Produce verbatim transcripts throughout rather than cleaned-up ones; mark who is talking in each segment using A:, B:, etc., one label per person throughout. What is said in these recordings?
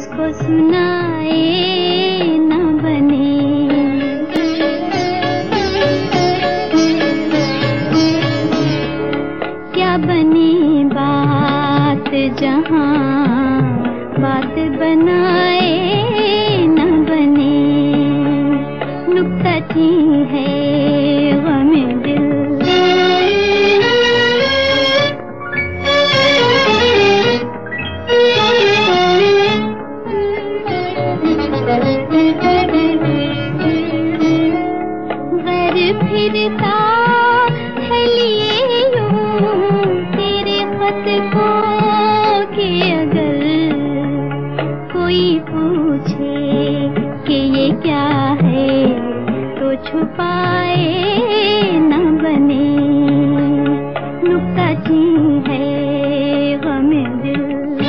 A: उसको सुनाए न बने। क्या बनी बात जहां बात बनाए न बने। नुक्ता थी है गमे दिल। घर फिरता है लिए यूं तेरे खत को कि अगर कोई पूछे कि ये क्या है तो छुपाए न बने। नुक्ता थी है गमे दिल।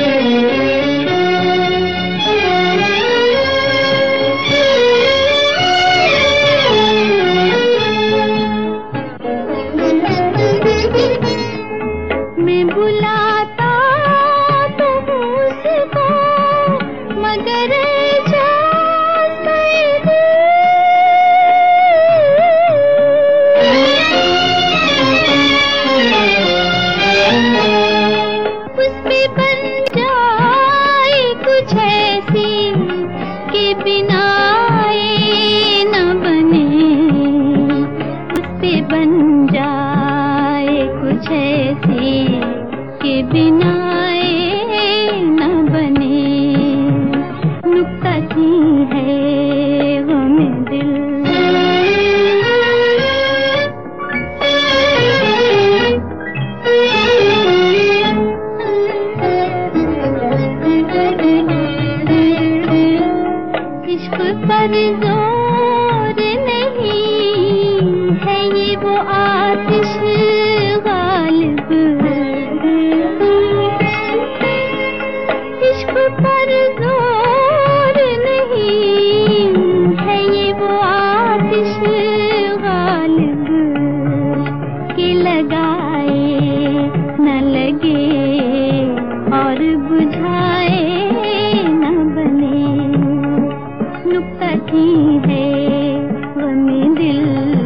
A: मैं बुलाता तो उसको मगर इजाज़त दे। उस पे बन जाए कुछ ऐसी कि बिना आए न बने। उस पे बन जाए कुछ ऐसी के बिना आए न बने। नुक्ता थी है गमे दिल। इश्क पर जोर नहीं है ये वो आतिश गालिब। इश्क पर जोर नहीं है ये वो आतिश गालिब। कि लगाए न लगे और बुझाए न बने। नुक्ता थी है गमे दिल।